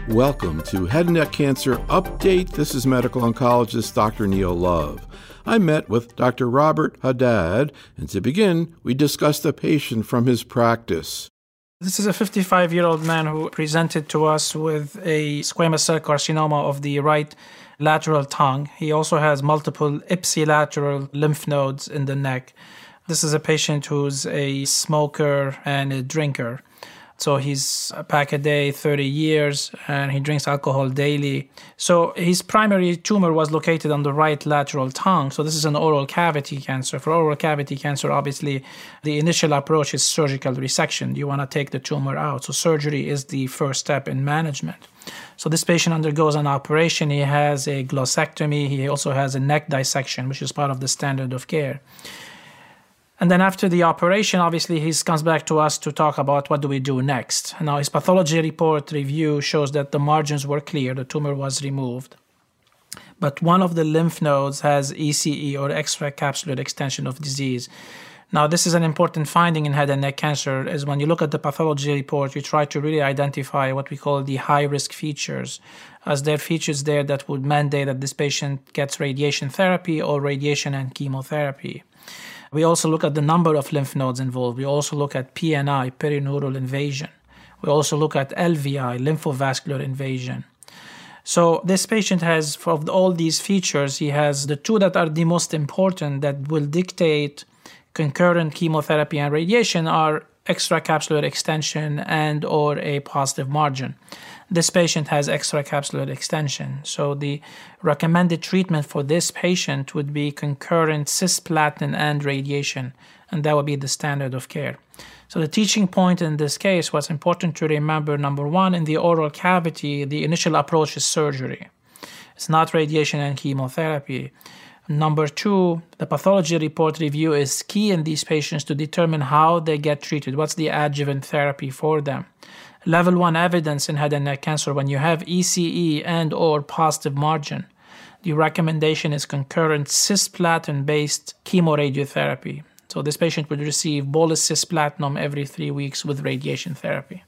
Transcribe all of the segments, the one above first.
Welcome to Head and Neck Cancer Update. This is medical oncologist Dr. Neil Love. I met with Dr. Robert Haddad, and to begin, we discussed a patient from his practice. This is a 55-year-old man who presented to us with a squamous cell carcinoma of the right lateral tongue. He also has multiple ipsilateral lymph nodes in the neck. This is a patient who's a smoker and a drinker. So he's a pack a day, 30 years, and he drinks alcohol daily. So his primary tumor was located on the right lateral tongue. So this is an oral cavity cancer. For oral cavity cancer, obviously, the initial approach is surgical resection. You want to take the tumor out. So surgery is the first step in management. So this patient undergoes an operation. He has a glossectomy. He also has a neck dissection, which is part of the standard of care. And then after the operation, obviously, he comes back to us to talk about what do we do next. Now, his pathology report review shows that the margins were clear, the tumor was removed. But one of the lymph nodes has ECE, or extracapsular extension of disease. Now, this is an important finding in head and neck cancer, is when you look at the pathology report, you try to really identify what we call the high-risk features, as there are features there that would mandate that this patient gets radiation therapy or radiation and chemotherapy. We also look at the number of lymph nodes involved. We also look at PNI, perineural invasion. We also look at LVI, lymphovascular invasion. So this patient has, of all these features, he has the two that are the most important that will dictate concurrent chemotherapy and radiation are extracapsular extension and or a positive margin. This patient has extracapsular extension. So the recommended treatment for this patient would be concurrent cisplatin and radiation, and that would be the standard of care. So the teaching point in this case, what's important to remember, number one, in the oral cavity, the initial approach is surgery. It's not radiation and chemotherapy. Number two, the pathology report review is key in these patients to determine how they get treated. What's the adjuvant therapy for them? Level 1 evidence in head and neck cancer, when you have ECE and or positive margin, the recommendation is concurrent cisplatin-based chemoradiotherapy. So this patient would receive bolus cisplatinum every 3 weeks with radiation therapy.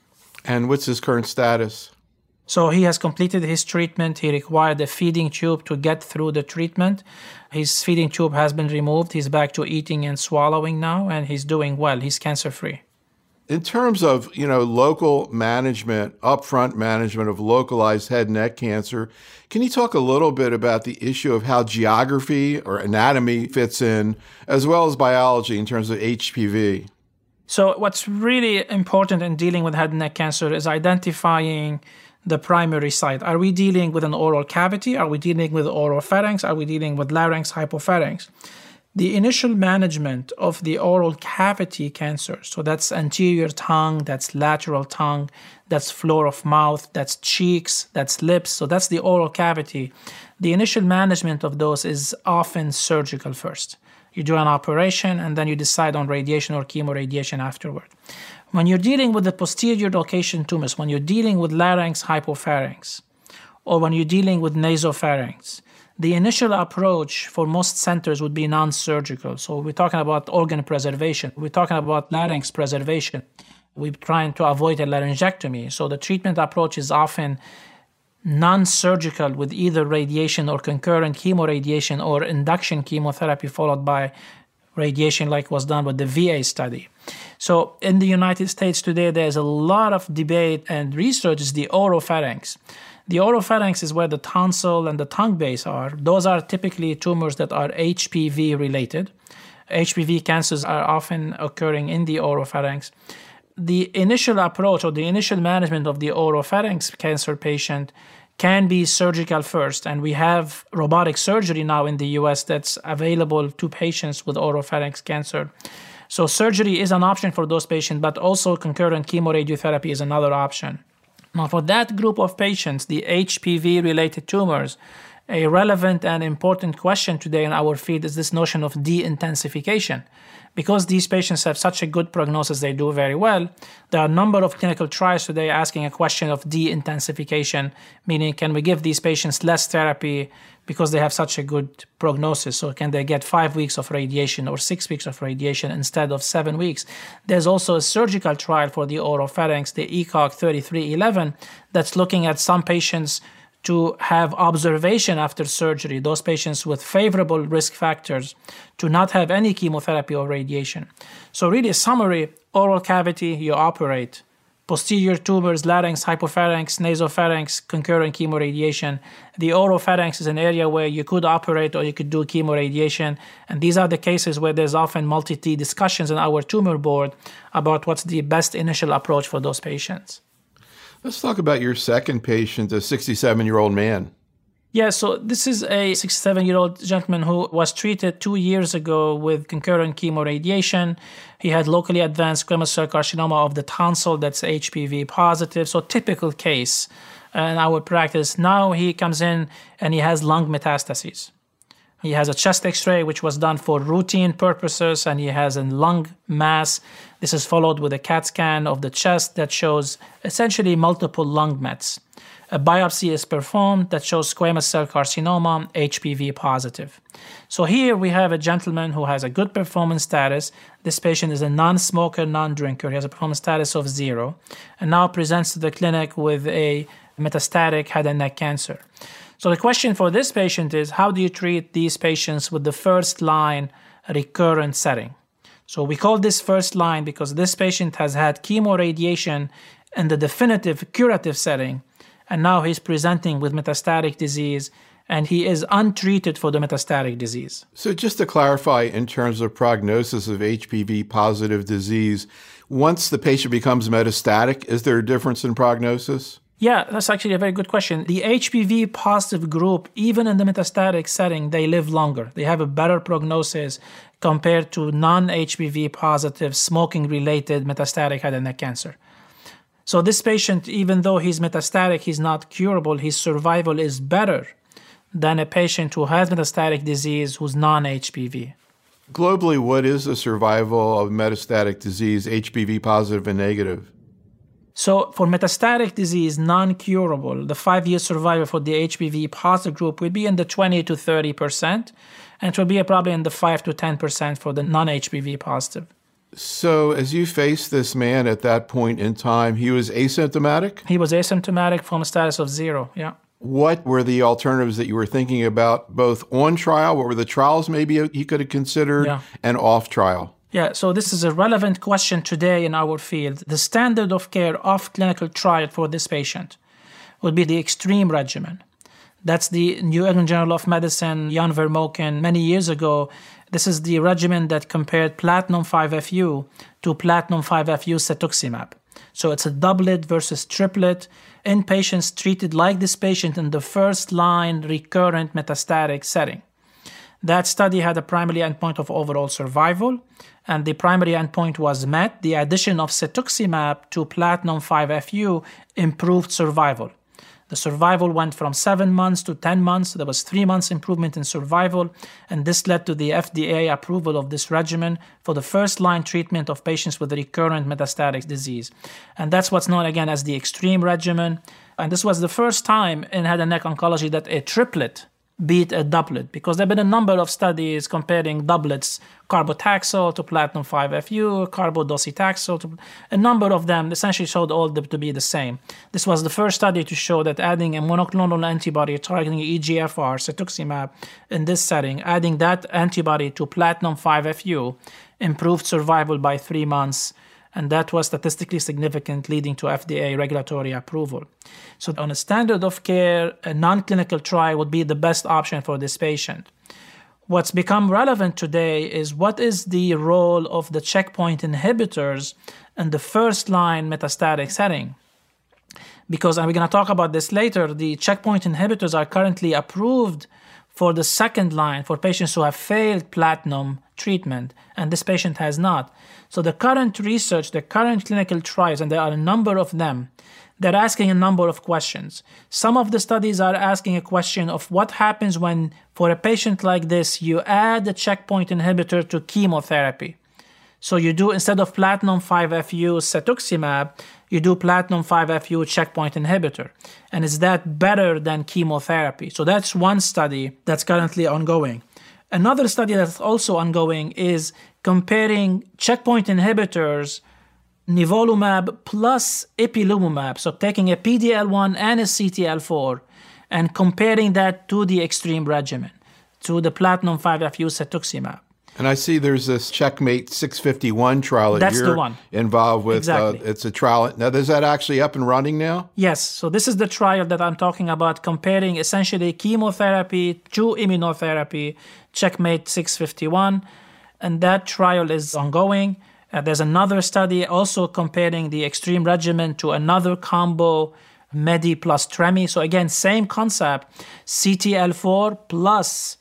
And what's his current status? So he has completed his treatment. He required a feeding tube to get through the treatment. His feeding tube has been removed. He's back to eating and swallowing now, and he's doing well. He's cancer-free. In terms of, local management, upfront management of localized head and neck cancer, can you talk a little bit about the issue of how geography or anatomy fits in, as well as biology in terms of HPV? So what's really important in dealing with head and neck cancer is identifying the primary site. Are we dealing with an oral cavity? Are we dealing with oropharynx? Are we dealing with larynx, hypopharynx? The initial management of the oral cavity cancer, so that's anterior tongue, that's lateral tongue, that's floor of mouth, that's cheeks, that's lips, so that's the oral cavity. The initial management of those is often surgical first. You do an operation and then you decide on radiation or chemoradiation afterward. When you're dealing with the posterior location tumors, when you're dealing with larynx, hypopharynx, or when you're dealing with nasopharynx, the initial approach for most centers would be non-surgical. So we're talking about organ preservation. We're talking about larynx preservation. We're trying to avoid a laryngectomy. So the treatment approach is often non-surgical with either radiation or concurrent chemoradiation or induction chemotherapy followed by radiation like was done with the VA study. So in the United States today, there's a lot of debate and research is the oropharynx. The oropharynx is where the tonsil and the tongue base are. Those are typically tumors that are HPV related. HPV cancers are often occurring in the oropharynx. The initial approach or the initial management of the oropharynx cancer patient can be surgical first, and we have robotic surgery now in the US that's available to patients with oropharynx cancer. So surgery is an option for those patients, but also concurrent chemoradiotherapy is another option. Now, for that group of patients, the HPV-related tumors, a relevant and important question today in our field is this notion of de-intensification. because these patients have such a good prognosis, they do very well. There are a number of clinical trials today asking a question of de-intensification, meaning can we give these patients less therapy because they have such a good prognosis? So can they get 5 weeks of radiation or 6 weeks of radiation instead of 7 weeks? There's also a surgical trial for the oropharynx, the ECOG 3311, that's looking at some patients to have observation after surgery, those patients with favorable risk factors, to not have any chemotherapy or radiation. So really, a summary, oral cavity, you operate. Posterior tumors, larynx, hypopharynx, nasopharynx, concurrent chemoradiation. The oropharynx is an area where you could operate or you could do chemoradiation. And these are the cases where there's often multi-T discussions on our tumor board about what's the best initial approach for those patients. Let's talk about your second patient, a 67-year-old man. Yeah, so this is a 67-year-old gentleman who was treated 2 years ago with concurrent chemoradiation. He had locally advanced squamous cell carcinoma of the tonsil that's HPV positive, so typical case in our practice. Now he comes in and he has lung metastases. He has a chest X-ray, which was done for routine purposes, and he has a lung mass. This is followed with a CAT scan of the chest that shows essentially multiple lung mets. A biopsy is performed that shows squamous cell carcinoma, HPV positive. So here we have a gentleman who has a good performance status. This patient is a non-smoker, non-drinker. He has a performance status of 0, and now presents to the clinic with a metastatic head and neck cancer. So the question for this patient is, how do you treat these patients with the first-line recurrent setting? So we call this first line because this patient has had chemoradiation in the definitive curative setting, and now he's presenting with metastatic disease, and he is untreated for the metastatic disease. So just to clarify, in terms of prognosis of HPV-positive disease, once the patient becomes metastatic, is there a difference in prognosis? Yeah, that's actually a very good question. The HPV positive group, even in the metastatic setting, they live longer. They have a better prognosis compared to non-HPV positive smoking-related metastatic head and neck cancer. So this patient, even though he's metastatic, he's not curable, his survival is better than a patient who has metastatic disease who's non-HPV. Globally, what is the survival of metastatic disease, HPV positive and negative? So for metastatic disease, non-curable, the 5-year survival for the HPV positive group would be in the 20 to 30%, and it will be probably in the 5 to 10% for the non-HPV positive. So as you faced this man at that point in time, he was asymptomatic? He was asymptomatic from a status of 0, yeah. What were the alternatives that you were thinking about, both on trial, what were the trials maybe he could have considered, and off trial? Yeah, so this is a relevant question today in our field. The standard of care off clinical trial for this patient would be the extreme regimen. That's the New England Journal of Medicine, Jan Vermoken, many years ago. This is the regimen that compared platinum 5-FU to platinum 5-FU cetuximab. So it's a doublet versus triplet in patients treated like this patient in the first-line recurrent metastatic setting. That study had a primary endpoint of overall survival, and the primary endpoint was met. The addition of cetuximab to platinum 5-FU improved survival. The survival went from 7 months to 10 months. There was 3 months improvement in survival, and this led to the FDA approval of this regimen for the first-line treatment of patients with recurrent metastatic disease. And that's what's known again as the extreme regimen. And this was the first time in head and neck oncology that a triplet beat a doublet, because there have been a number of studies comparing doublets, carbotaxol to platinum 5-FU, carbodocetaxel to a number of them essentially showed all to be the same. This was the first study to show that adding a monoclonal antibody targeting EGFR, cetuximab, in this setting, adding that antibody to platinum 5-FU improved survival by 3 months, and that was statistically significant, leading to FDA regulatory approval. So on a standard of care, a non-clinical trial would be the best option for this patient. What's become relevant today is what is the role of the checkpoint inhibitors in the first-line metastatic setting. Because, and we're going to talk about this later, the checkpoint inhibitors are currently approved for the second line for patients who have failed platinum treatment, and this patient has not. So the current research, the current clinical trials, and there are a number of them, they're asking a number of questions. Some of the studies are asking a question of what happens when, for a patient like this, you add a checkpoint inhibitor to chemotherapy. So you do, instead of platinum 5-FU cetuximab, you do platinum 5-FU checkpoint inhibitor. And is that better than chemotherapy? So that's one study that's currently ongoing. Another study that's also ongoing is comparing checkpoint inhibitors, nivolumab plus ipilimumab, so taking a PD-L1 and a CTLA-4, and comparing that to the extreme regimen, to the platinum 5-FU cetuximab. And I see there's this Checkmate 651 trial that That's you're the one. involved with. Exactly. It's a trial. Now, is that actually up and running now? Yes, so this is the trial that I'm talking about, comparing essentially chemotherapy to immunotherapy, Checkmate 651, and that trial is ongoing. There's another study also comparing the extreme regimen to another combo, Medi plus Tremi. So again, same concept, CTLA-4 plus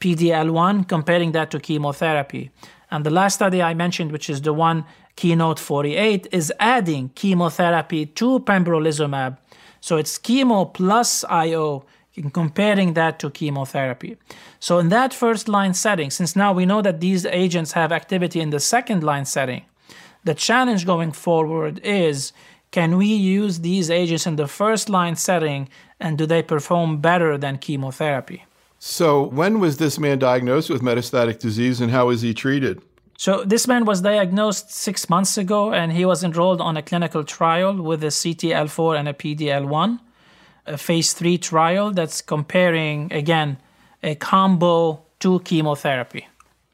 PD-L1, comparing that to chemotherapy. And the last study I mentioned, which is the one, Keynote 48, is adding chemotherapy to pembrolizumab. So it's chemo plus IO, comparing that to chemotherapy. So in that first-line setting, since now we know that these agents have activity in the second-line setting, the challenge going forward is, can we use these agents in the first-line setting, and do they perform better than chemotherapy? So when was this man diagnosed with metastatic disease, and how was he treated? So this man was diagnosed 6 months ago, and he was enrolled on a clinical trial with a CTLA-4 and a PD-L1, a phase 3 trial that's comparing, again, a combo to chemotherapy.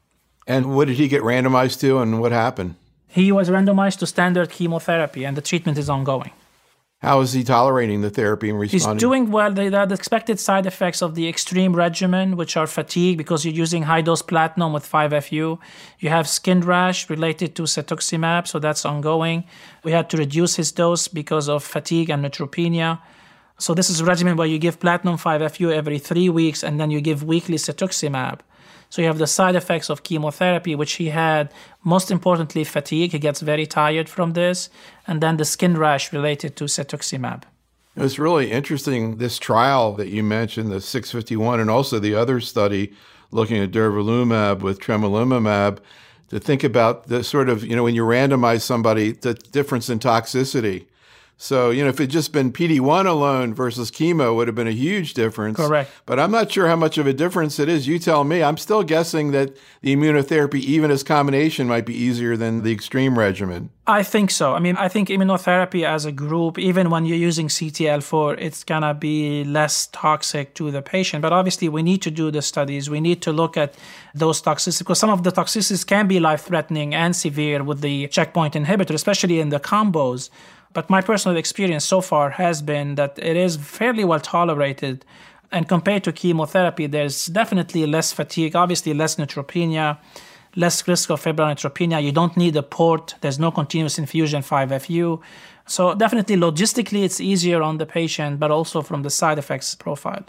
And what did he get randomized to, and what happened? He was randomized to standard chemotherapy, and the treatment is ongoing. How is he tolerating the therapy and responding? He's doing well. The expected side effects of the extreme regimen, which are fatigue because you're using high-dose platinum with 5-FU. You have skin rash related to cetuximab, so that's ongoing. We had to reduce his dose because of fatigue and neutropenia. So this is a regimen where you give platinum 5-FU every 3 weeks, and then you give weekly cetuximab. So you have the side effects of chemotherapy, which he had, most importantly, fatigue. He gets very tired from this. And then the skin rash related to cetuximab. It was really interesting, this trial that you mentioned, the 651, and also the other study looking at durvalumab with tremelimumab, to think about the sort of, when you randomize somebody, the difference in toxicity. So, if it just been PD-1 alone versus chemo would have been a huge difference. Correct. But I'm not sure how much of a difference it is. You tell me. I'm still guessing that the immunotherapy, even as combination, might be easier than the extreme regimen. I think so. I think immunotherapy as a group, even when you're using CTLA-4, it's going to be less toxic to the patient. But obviously, we need to do the studies. We need to look at those toxicities, because some of the toxicities can be life-threatening and severe with the checkpoint inhibitor, especially in the combos. But my personal experience so far has been that it is fairly well tolerated. And compared to chemotherapy, there's definitely less fatigue, obviously less neutropenia, less risk of febrile neutropenia. You don't need a port. There's no continuous infusion 5-FU. So definitely logistically, it's easier on the patient, but also from the side effects profile.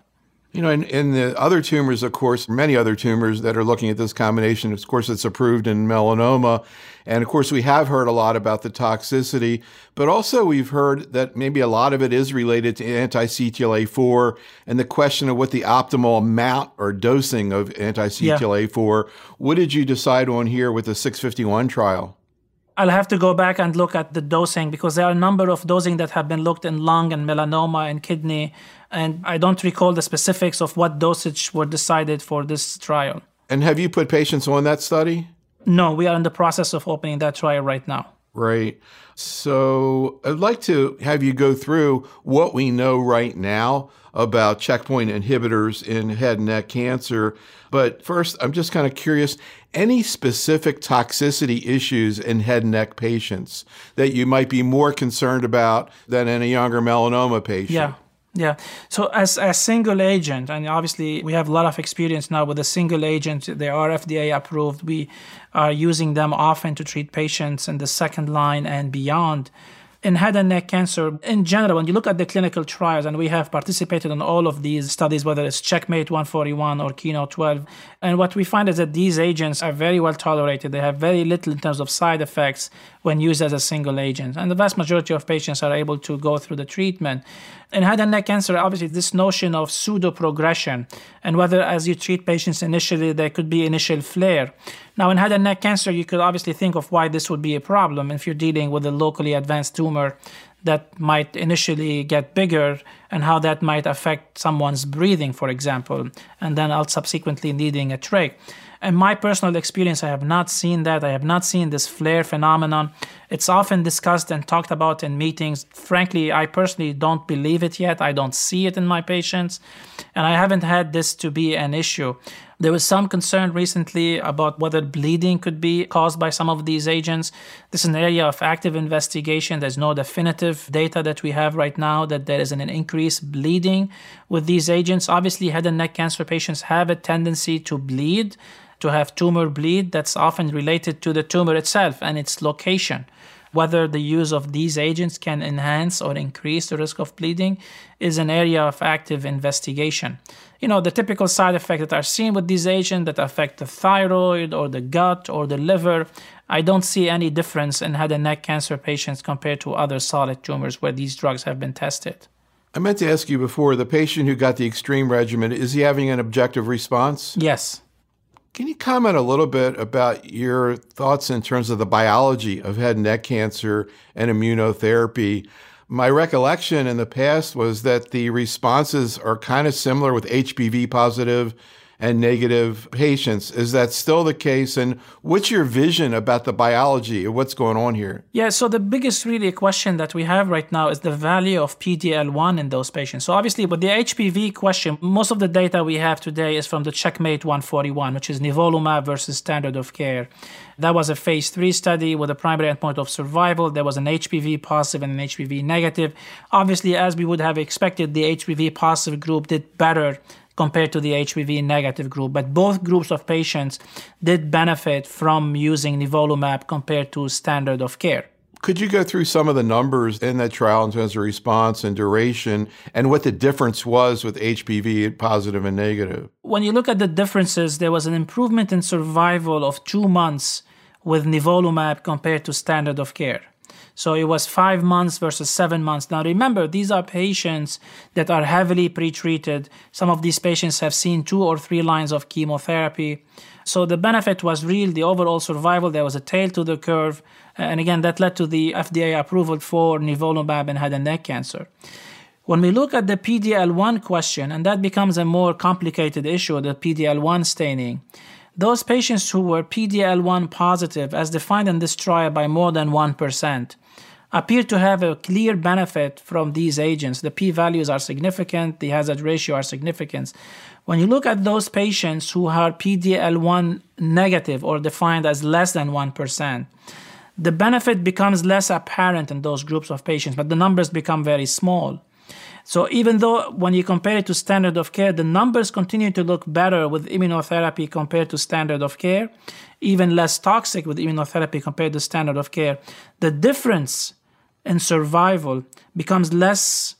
In the other tumors, of course, many other tumors that are looking at this combination, of course, it's approved in melanoma. And of course, we have heard a lot about the toxicity, but also we've heard that maybe a lot of it is related to anti-CTLA-4 and the question of what the optimal amount or dosing of anti-CTLA-4. Yeah. What did you decide on here with the 651 trial? I'll have to go back and look at the dosing, because there are a number of dosing that have been looked in lung and melanoma and kidney, and I don't recall the specifics of what dosage were decided for this trial. And have you put patients on that study? No, we are in the process of opening that trial right now. Right. So I'd like to have you go through what we know right now about checkpoint inhibitors in head and neck cancer. But first, I'm just kind of curious, any specific toxicity issues in head and neck patients that you might be more concerned about than in a younger melanoma patient? Yeah. So as a single agent, and obviously we have a lot of experience now with a single agent, they are FDA approved. We are using them often to treat patients in the second line and beyond. In head and neck cancer, in general, when you look at the clinical trials, and we have participated in all of these studies, whether it's Checkmate 141 or Keynote 12, and what we find is that these agents are very well tolerated. They have very little in terms of side effects when used as a single agent. And the vast majority of patients are able to go through the treatment. In head and neck cancer, obviously, this notion of pseudo-progression, and whether as you treat patients initially, there could be initial flare. Now, in head and neck cancer, you could obviously think of why this would be a problem if you're dealing with a locally advanced tumor that might initially get bigger and how that might affect someone's breathing, for example, and then subsequently needing a trach. In my personal experience, I have not seen that. I have not seen this flare phenomenon. It's often discussed and talked about in meetings. Frankly, I personally don't believe it yet. I don't see it in my patients, and I haven't had this to be an issue. There was some concern recently about whether bleeding could be caused by some of these agents. This is an area of active investigation. There's no definitive data that we have right now that there is an increased bleeding with these agents. Obviously, head and neck cancer patients have a tendency to bleed, to have tumor bleed. That's often related to the tumor itself and its location. Whether the use of these agents can enhance or increase the risk of bleeding is an area of active investigation. The typical side effects that are seen with these agents that affect the thyroid or the gut or the liver, I don't see any difference in head and neck cancer patients compared to other solid tumors where these drugs have been tested. I meant to ask you before, the patient who got the extreme regimen, is he having an objective response? Yes. Can you comment a little bit about your thoughts in terms of the biology of head and neck cancer and immunotherapy? My recollection in the past was that the responses are kind of similar with HPV positive and negative patients. Is that still the case? And what's your vision about the biology of what's going on here? Yeah, so the biggest really question that we have right now is the value of PD-L1 in those patients. So obviously with the HPV question, most of the data we have today is from the Checkmate 141, which is nivolumab versus standard of care. That was a phase 3 study with a primary endpoint of survival. There was an HPV positive and an HPV negative. Obviously, as we would have expected, the HPV positive group did better compared to the HPV negative group. But both groups of patients did benefit from using nivolumab compared to standard of care. Could you go through some of the numbers in that trial in terms of response and duration and what the difference was with HPV positive and negative? When you look at the differences, there was an improvement in survival of 2 months with nivolumab compared to standard of care. So it was 5 months versus 7 months. Now remember, these are patients that are heavily pretreated. Some of these patients have seen 2 or 3 lines of chemotherapy. So the benefit was real, the overall survival. There was a tail to the curve. And again, that led to the FDA approval for nivolumab in head and neck cancer. When we look at the PD-L1 question, and that becomes a more complicated issue, the PD-L1 staining, those patients who were PD-L1 positive, as defined in this trial by more than 1%, appear to have a clear benefit from these agents. The p-values are significant, the hazard ratio are significant. When you look at those patients who are PD-L1 negative or defined as less than 1%, the benefit becomes less apparent in those groups of patients, but the numbers become very small. So even though when you compare it to standard of care, the numbers continue to look better with immunotherapy compared to standard of care, even less toxic with immunotherapy compared to standard of care, the difference in survival becomes less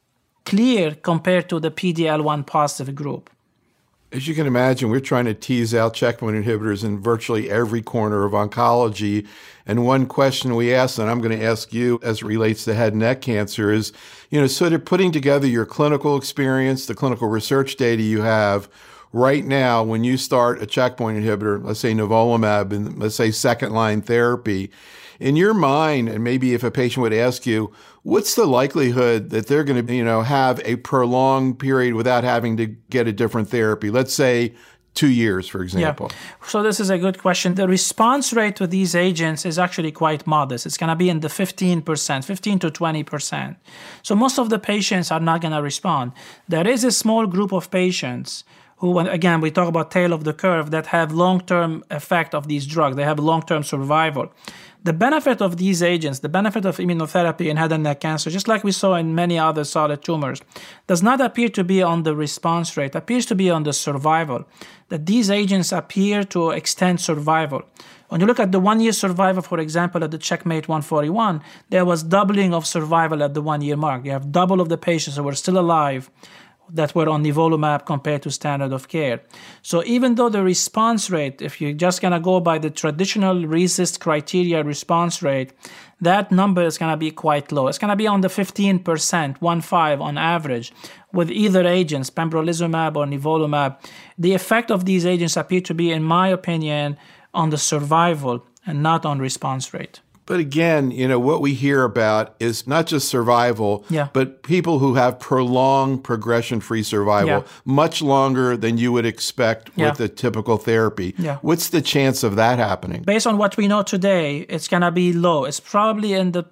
clear compared to the PD-L1 positive group. As you can imagine, we're trying to tease out checkpoint inhibitors in virtually every corner of oncology. And one question we ask, and I'm going to ask you as it relates to head and neck cancer, is, sort of putting together your clinical experience, the clinical research data you have right now when you start a checkpoint inhibitor, let's say nivolumab, and let's say second-line therapy. In your mind, and maybe if a patient would ask you, what's the likelihood that they're going to, have a prolonged period without having to get a different therapy? Let's say 2 years, for example. Yeah. So this is a good question. The response rate to these agents is actually quite modest. It's going to be in the 15%, 15 to 20%. So most of the patients are not going to respond. There is a small group of patients who, again, we talk about tail of the curve, that have long-term effect of these drugs. They have long-term survival. The benefit of these agents, the benefit of immunotherapy in head and neck cancer, just like we saw in many other solid tumors, does not appear to be on the response rate, appears to be on the survival, that these agents appear to extend survival. When you look at the 1-year survival, for example, at the Checkmate 141, there was doubling of survival at the 1-year mark. You have double of the patients who were still alive that were on nivolumab compared to standard of care. So even though the response rate, if you're just going to go by the traditional RECIST criteria response rate, that number is going to be quite low. It's going to be on the 15%, 1.5 on average, with either agents, pembrolizumab or nivolumab. The effect of these agents appear to be, in my opinion, on the survival and not on response rate. But again, what we hear about is not just survival, but people who have prolonged progression-free survival, much longer than you would expect with the typical therapy. What's the chance of that happening? Based on what we know today, it's going to be low. It's probably in the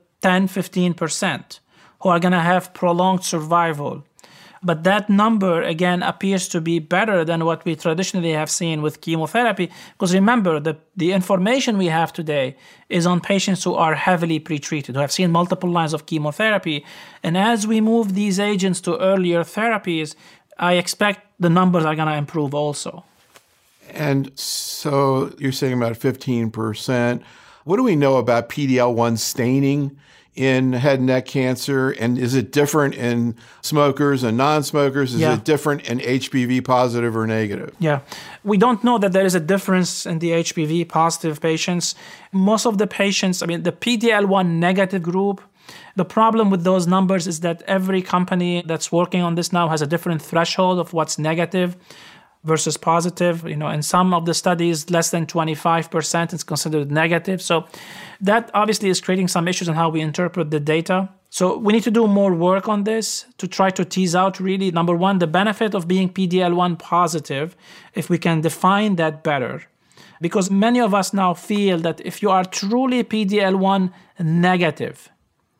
10-15% who are going to have prolonged survival. But that number, again, appears to be better than what we traditionally have seen with chemotherapy. Because remember, the information we have today is on patients who are heavily pretreated, who have seen multiple lines of chemotherapy. And as we move these agents to earlier therapies, I expect the numbers are going to improve also. And so you're saying about 15%. What do we know about PD-L1 staining in head and neck cancer? And is it different in smokers and non-smokers? Is it different in HPV positive or negative? Yeah. We don't know that there is a difference in the HPV positive patients. Most of the patients, the PD-L1 negative group, the problem with those numbers is that every company that's working on this now has a different threshold of what's negative versus positive. In some of the studies, less than 25% is considered negative. So that obviously is creating some issues in how we interpret the data. So we need to do more work on this to try to tease out really, number one, the benefit of being PD-L1 positive, if we can define that better. Because many of us now feel that if you are truly PD-L1 negative,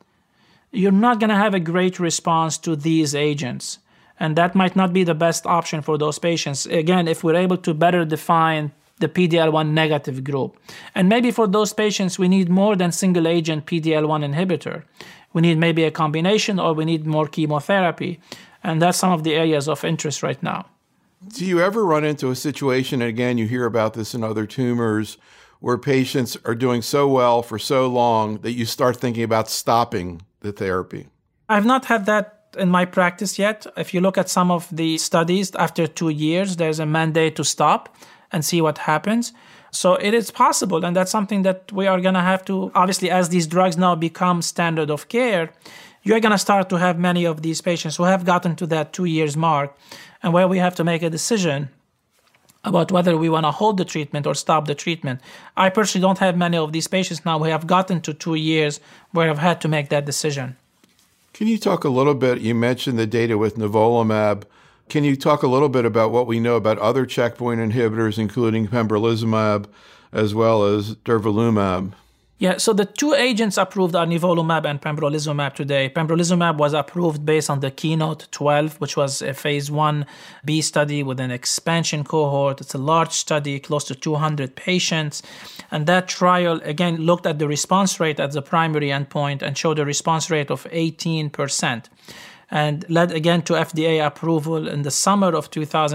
you're not going to have a great response to these agents. And that might not be the best option for those patients. Again, if we're able to better define the PD-L1 negative group. And maybe for those patients, we need more than single agent PD-L1 inhibitor. We need maybe a combination, or we need more chemotherapy. And that's some of the areas of interest right now. Do you ever run into a situation, and again, you hear about this in other tumors, where patients are doing so well for so long that you start thinking about stopping the therapy? I've not had that in my practice yet. If you look at some of the studies, after 2 years, there's a mandate to stop and see what happens. So it is possible, and that's something that we are going to have to, obviously, as these drugs now become standard of care, you're going to start to have many of these patients who have gotten to that 2 years mark, and where we have to make a decision about whether we want to hold the treatment or stop the treatment. I personally don't have many of these patients now who have gotten to 2 years where I've had to make that decision. Can you talk a little bit, you mentioned the data with nivolumab. Can you talk a little bit about what we know about other checkpoint inhibitors, including pembrolizumab as well as durvalumab? Yeah, so the two agents approved are nivolumab and pembrolizumab today. Pembrolizumab was approved based on the KEYNOTE-12, which was a phase 1b study with an expansion cohort. It's a large study, close to 200 patients. And that trial, again, looked at the response rate as the primary endpoint and showed a response rate of 18%. And led again to FDA approval in the summer of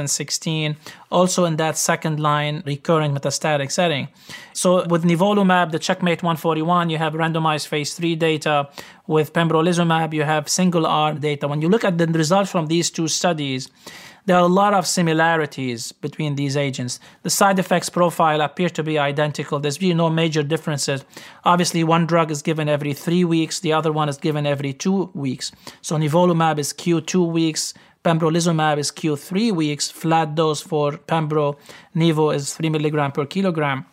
2016, also in that second-line recurrent metastatic setting. So with nivolumab, the CheckMate 141, you have randomized phase 3 data. With pembrolizumab, you have single-arm data. When you look at the results from these two studies, there are a lot of similarities between these agents. The side effects profile appear to be identical. There's really no major differences. Obviously, one drug is given every 3 weeks. The other one is given every 2 weeks. So nivolumab is Q2 weeks. Pembrolizumab is Q3 weeks. Flat dose for pembro. Nivo is 3 milligram per kilogram.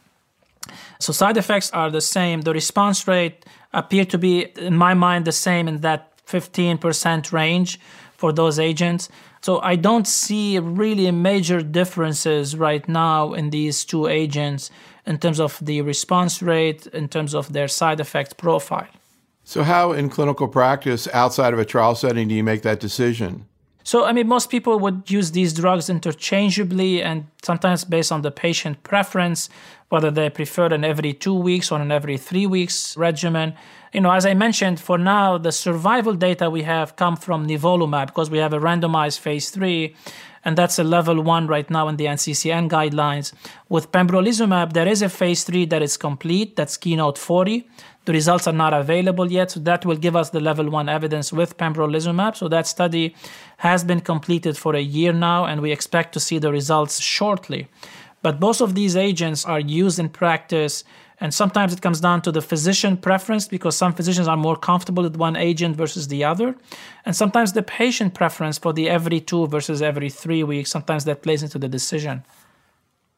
So side effects are the same. The response rate appear to be, in my mind, the same in that 15% range for those agents. So I don't see really major differences right now in these two agents in terms of the response rate, in terms of their side effect profile. So how in clinical practice, outside of a trial setting, do you make that decision? So, most people would use these drugs interchangeably and sometimes based on the patient preference, whether they prefer an every 2 weeks or an every 3 weeks regimen. As I mentioned, for now, the survival data we have come from nivolumab because we have a randomized phase 3, and that's a level 1 right now in the NCCN guidelines. With pembrolizumab, there is a phase 3 that is complete, that's KEYNOTE-40. The results are not available yet, so that will give us the level 1 evidence with pembrolizumab. So that study has been completed for a year now, and we expect to see the results shortly. But both of these agents are used in practice, and sometimes it comes down to the physician preference because some physicians are more comfortable with one agent versus the other. And sometimes the patient preference for the every 2 versus every 3 weeks, sometimes that plays into the decision.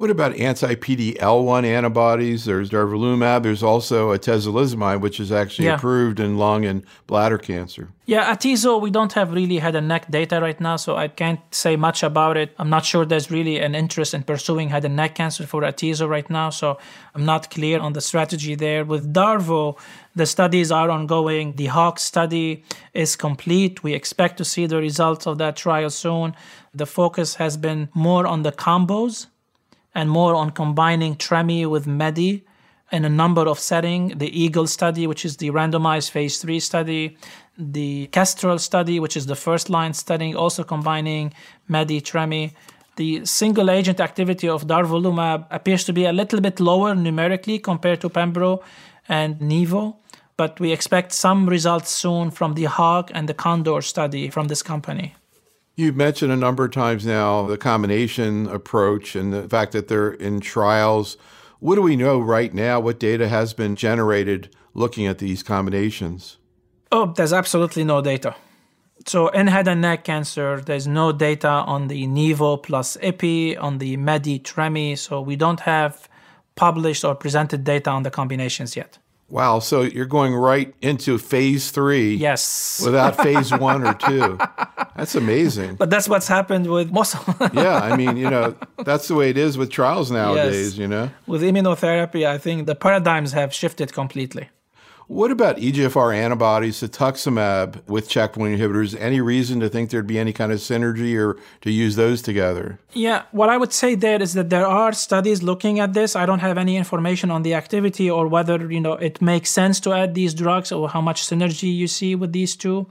What about anti-PD-L1 antibodies? There's durvalumab. There's also atezolizumab, which is actually approved in lung and bladder cancer. Yeah, atezo, we don't have really head and neck data right now, so I can't say much about it. I'm not sure there's really an interest in pursuing head and neck cancer for atezo right now, so I'm not clear on the strategy there. With darvo, the studies are ongoing. The HAWK study is complete. We expect to see the results of that trial soon. The focus has been more on the combos and more on combining Tremi with Medi in a number of settings. The EAGLE study, which is the randomized phase 3 study, the Kestrel study, which is the first-line study, also combining Medi, Tremi. The single-agent activity of darvolumab appears to be a little bit lower numerically compared to Pembro and Nivo, but we expect some results soon from the HAWK and the Condor study from this company. You've mentioned a number of times now the combination approach and the fact that they're in trials. What do we know right now? What data has been generated looking at these combinations? Oh, there's absolutely no data. So in head and neck cancer, there's no data on the Nivo plus Ipi, on the Medi Tremi. So we don't have published or presented data on the combinations yet. Wow, so you're going right into phase 3 without phase 1 or 2. That's amazing. But that's what's happened with most of them. Yeah, I mean, that's the way it is with trials nowadays, With immunotherapy, I think the paradigms have shifted completely. What about EGFR antibodies, cetuximab with checkpoint inhibitors? Any reason to think there'd be any kind of synergy or to use those together? Yeah, what I would say there is that there are studies looking at this. I don't have any information on the activity or whether, it makes sense to add these drugs or how much synergy you see with these two.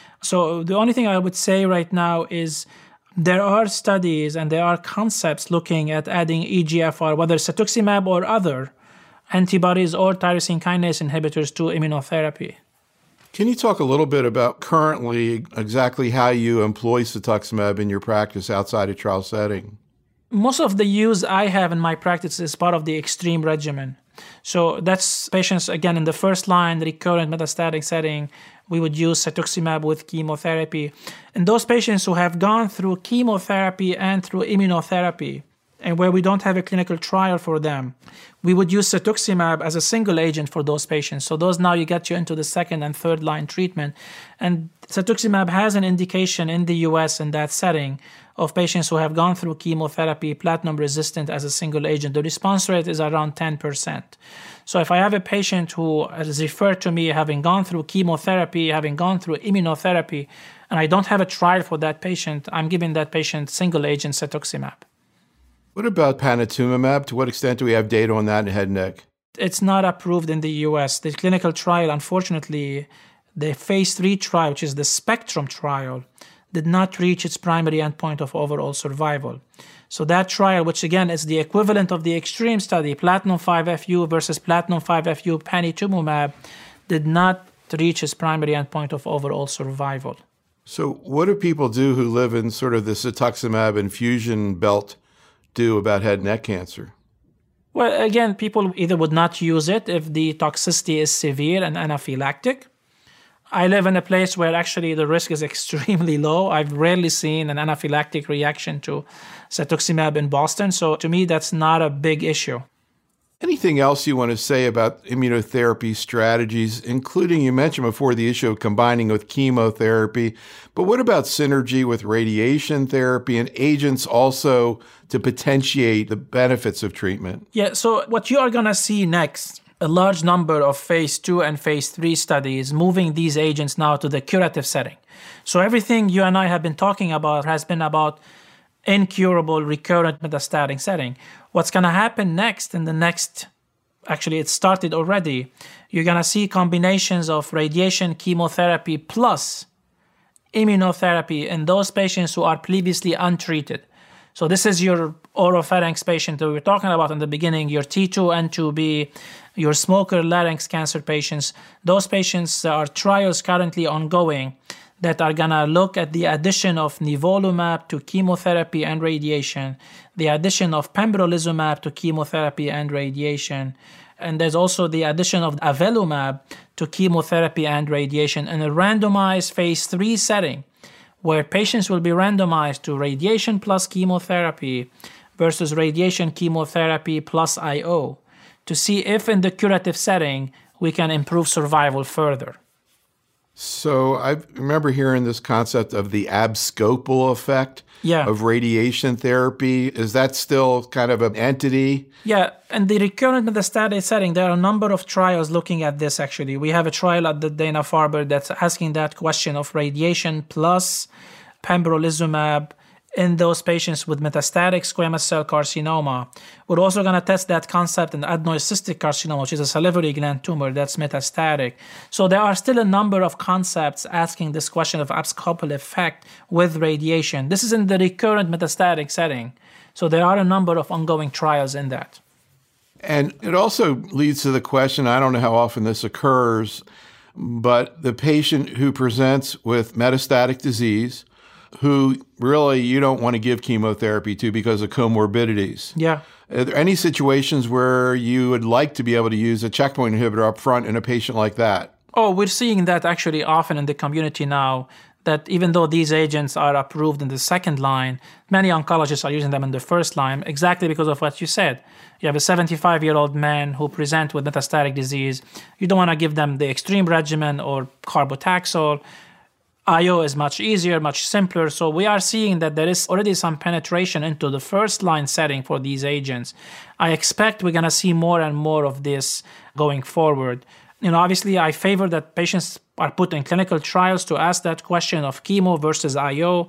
So the only thing I would say right now is there are studies and there are concepts looking at adding EGFR, whether cetuximab or other antibodies or tyrosine kinase inhibitors to immunotherapy. Can you talk a little bit about currently exactly how you employ cetuximab in your practice outside a trial setting? Most of the use I have in my practice is part of the extreme regimen. So that's patients, again, in the first line, recurrent metastatic setting, we would use cetuximab with chemotherapy. And those patients who have gone through chemotherapy and through immunotherapy, and where we don't have a clinical trial for them, we would use cetuximab as a single agent for those patients. So those now you get you into the second and third line treatment. And cetuximab has an indication in the US in that setting of patients who have gone through chemotherapy, platinum resistant as a single agent. The response rate is around 10%. So if I have a patient who is referred to me having gone through chemotherapy, having gone through immunotherapy, and I don't have a trial for that patient, I'm giving that patient single agent cetuximab. What about panitumumab? To what extent do we have data on that in head and neck? It's not approved in the US. The clinical trial, unfortunately, the phase 3 trial, which is the Spectrum trial, did not reach its primary endpoint of overall survival. So that trial, which again is the equivalent of the extreme study, platinum 5-FU versus platinum 5-FU panitumumab, did not reach its primary endpoint of overall survival. So what do people do who live in sort of the cetuximab infusion belt do about head and neck cancer? Well, again, people either would not use it if the toxicity is severe and anaphylactic. I live in a place where actually the risk is extremely low. I've rarely seen an anaphylactic reaction to cetuximab in Boston. So to me, that's not a big issue. Anything else you want to say about immunotherapy strategies, including you mentioned before the issue of combining with chemotherapy, but what about synergy with radiation therapy and agents also to potentiate the benefits of treatment? Yeah, so what you are going to see next, a large number of phase 2 and phase 3 studies moving these agents now to the curative setting. So everything you and I have been talking about has been about incurable recurrent metastatic setting. What's going to happen next actually it started already, you're going to see combinations of radiation, chemotherapy plus immunotherapy in those patients who are previously untreated. So this is your oropharynx patient that we were talking about in the beginning, your T2, N2B, your smoker larynx cancer patients. Those patients, there are trials currently ongoing that are going to look at the addition of nivolumab to chemotherapy and radiation, the addition of pembrolizumab to chemotherapy and radiation, and there's also the addition of avelumab to chemotherapy and radiation in a randomized phase 3 setting where patients will be randomized to radiation plus chemotherapy versus radiation chemotherapy plus IO to see if in the curative setting we can improve survival further. So I remember hearing this concept of the abscopal effect of radiation therapy. Is that still kind of an entity? Yeah, in the recurrent metastatic setting, there are a number of trials looking at this actually. We have a trial at the Dana-Farber that's asking that question of radiation plus pembrolizumab in those patients with metastatic squamous cell carcinoma. We're also going to test that concept in adenoid cystic carcinoma, which is a salivary gland tumor that's metastatic. So there are still a number of concepts asking this question of abscopal effect with radiation. This is in the recurrent metastatic setting. So there are a number of ongoing trials in that. And it also leads to the question, I don't know how often this occurs, but the patient who presents with metastatic disease, who really you don't want to give chemotherapy to because of comorbidities. Yeah. Are there any situations where you would like to be able to use a checkpoint inhibitor up front in a patient like that? Oh, we're seeing that actually often in the community now, that even though these agents are approved in the second line, many oncologists are using them in the first line exactly because of what you said. You have a 75-year-old man who presents with metastatic disease. You don't want to give them the extreme regimen or carbotaxol. IO is much easier, much simpler. So we are seeing that there is already some penetration into the first line setting for these agents. I expect we're going to see more and more of this going forward. Obviously, I favor that patients are put in clinical trials to ask that question of chemo versus IO,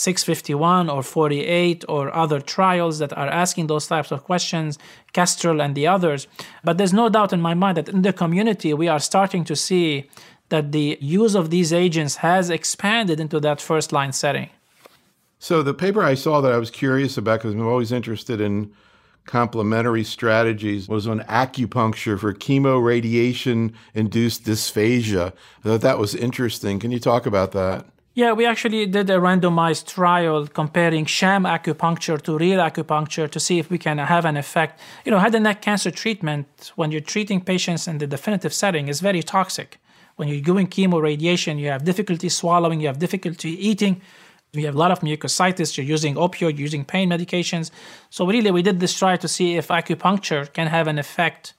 651 or 48 or other trials that are asking those types of questions, Kestrel and the others. But there's no doubt in my mind that in the community, we are starting to see that the use of these agents has expanded into that first-line setting. So the paper I saw that I was curious about, because I'm always interested in complementary strategies, was on acupuncture for chemoradiation-induced dysphagia. I thought that was interesting. Can you talk about that? Yeah, we actually did a randomized trial comparing sham acupuncture to real acupuncture to see if we can have an effect. Head and neck cancer treatment, when you're treating patients in the definitive setting, is very toxic. When you're doing chemoradiation, you have difficulty swallowing, you have difficulty eating, you have a lot of mucositis, you're using opioid, you're using pain medications. So really, we did this trial to see if acupuncture can have an effect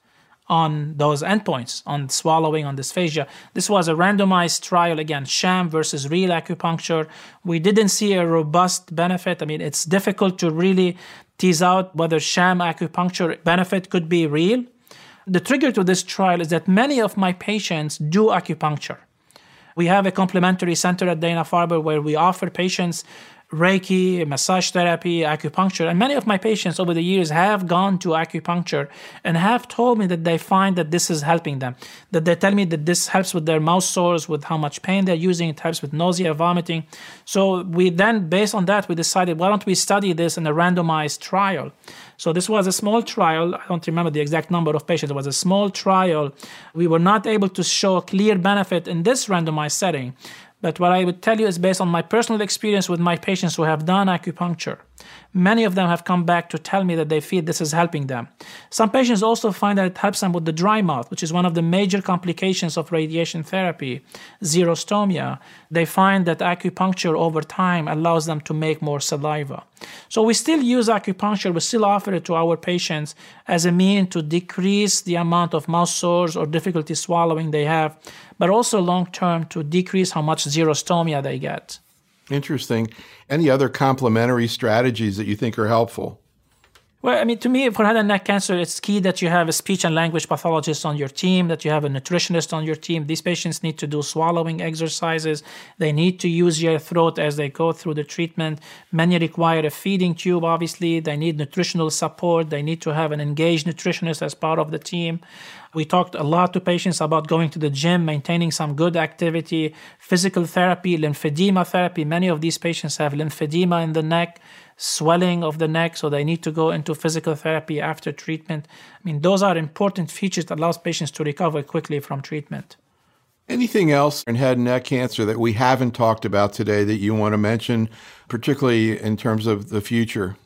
on those endpoints, on swallowing, on dysphagia. This was a randomized trial, again, sham versus real acupuncture. We didn't see a robust benefit. It's difficult to really tease out whether sham acupuncture benefit could be real. The trigger to this trial is that many of my patients do acupuncture. We have a complementary center at Dana-Farber where we offer patients Reiki, massage therapy, acupuncture. And many of my patients over the years have gone to acupuncture and have told me that they find that this is helping them, that they tell me that this helps with their mouth sores, with how much pain they're using, it helps with nausea, vomiting. So we then, based on that, we decided, why don't we study this in a randomized trial? So this was a small trial. I don't remember the exact number of patients. It was a small trial. We were not able to show a clear benefit in this randomized setting. But what I would tell you is based on my personal experience with my patients who have done acupuncture. Many of them have come back to tell me that they feel this is helping them. Some patients also find that it helps them with the dry mouth, which is one of the major complications of radiation therapy, xerostomia. They find that acupuncture over time allows them to make more saliva. So we still use acupuncture, we still offer it to our patients as a means to decrease the amount of mouth sores or difficulty swallowing they have, but also long-term to decrease how much xerostomia they get. Interesting. Any other complementary strategies that you think are helpful? Well, to me, for head and neck cancer, it's key that you have a speech and language pathologist on your team, that you have a nutritionist on your team. These patients need to do swallowing exercises. They need to use their throat as they go through the treatment. Many require a feeding tube, obviously. They need nutritional support. They need to have an engaged nutritionist as part of the team. We talked a lot to patients about going to the gym, maintaining some good activity, physical therapy, lymphedema therapy. Many of these patients have lymphedema in the neck, swelling of the neck, so they need to go into physical therapy after treatment. Those are important features that allows patients to recover quickly from treatment. Anything else in head and neck cancer that we haven't talked about today that you want to mention, particularly in terms of the future?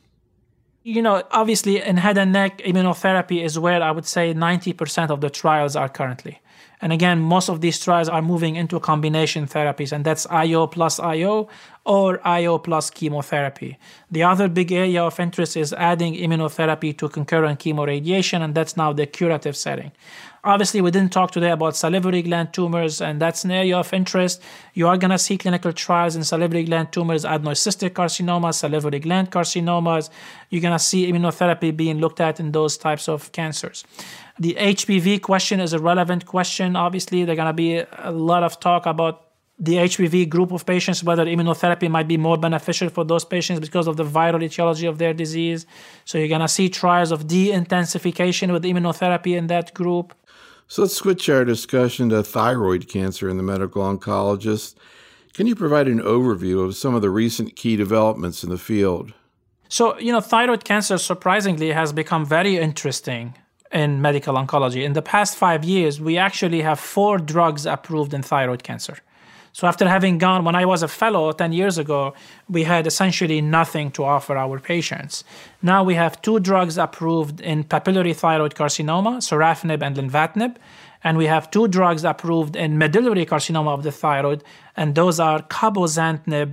Obviously in head and neck, immunotherapy is where I would say 90% of the trials are currently. And again, most of these trials are moving into combination therapies, and that's IO plus IO or IO plus chemotherapy. The other big area of interest is adding immunotherapy to concurrent chemoradiation, and that's now the curative setting. Obviously, we didn't talk today about salivary gland tumors, and that's an area of interest. You are going to see clinical trials in salivary gland tumors, adenocystic carcinomas, salivary gland carcinomas. You're going to see immunotherapy being looked at in those types of cancers. The HPV question is a relevant question. Obviously, there's going to be a lot of talk about the HPV group of patients, whether immunotherapy might be more beneficial for those patients because of the viral etiology of their disease. So you're going to see trials of de-intensification with immunotherapy in that group. So let's switch our discussion to thyroid cancer in the medical oncologist. Can you provide an overview of some of the recent key developments in the field? So, thyroid cancer surprisingly has become very interesting in medical oncology. In the past 5 years, we actually have 4 drugs approved in thyroid cancer. So after having gone, when I was a fellow 10 years ago, we had essentially nothing to offer our patients. Now we have 2 drugs approved in papillary thyroid carcinoma, sorafenib and lenvatinib, and we have 2 drugs approved in medullary carcinoma of the thyroid, and those are cabozantinib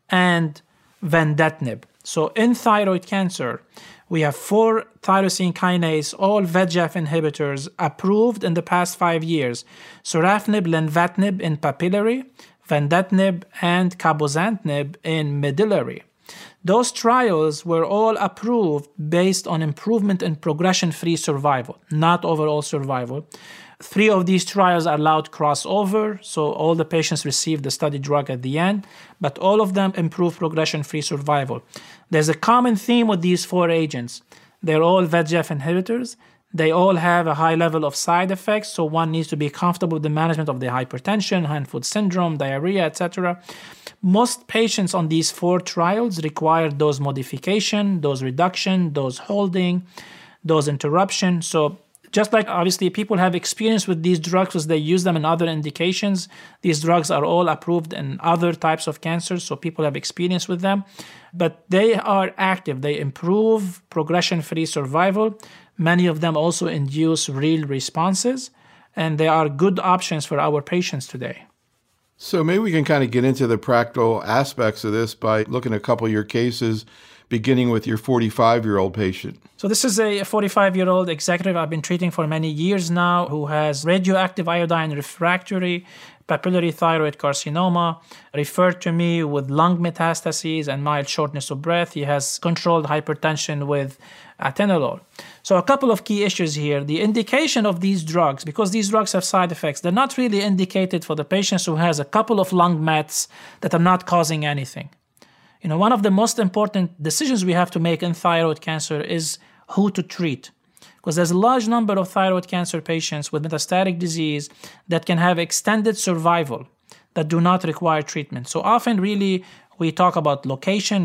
and vendetinib. So in thyroid cancer, we have 4 tyrosine kinase, all VEGF inhibitors approved in the past 5 years. Sorafenib, lenvatinib in papillary, vendetinib, and cabozantinib in medullary. Those trials were all approved based on improvement in progression-free survival, not overall survival. 3 of these trials allowed crossover, so all the patients received the study drug at the end, but all of them improved progression-free survival. There's a common theme with these 4 agents. They're all VEGF inhibitors. They all have a high level of side effects, so one needs to be comfortable with the management of the hypertension, hand-foot syndrome, diarrhea, etc. Most patients on these 4 trials required dose modification, dose reduction, dose holding, dose interruption. So just like obviously people have experience with these drugs because they use them in other indications, these drugs are all approved in other types of cancers, so people have experience with them. But they are active. They improve progression-free survival. Many of them also induce real responses, and they are good options for our patients today. So maybe we can kind of get into the practical aspects of this by looking at a couple of your cases, beginning with your 45-year-old patient. So this is a 45-year-old executive I've been treating for many years now who has radioactive iodine refractory papillary thyroid carcinoma, referred to me with lung metastases and mild shortness of breath. He has controlled hypertension with atenolol. So a couple of key issues here. The indication of these drugs, because these drugs have side effects, they're not really indicated for the patients who has a couple of lung mets that are not causing anything. One of the most important decisions we have to make in thyroid cancer is who to treat. Because there's a large number of thyroid cancer patients with metastatic disease that can have extended survival that do not require treatment. So often really we talk about location.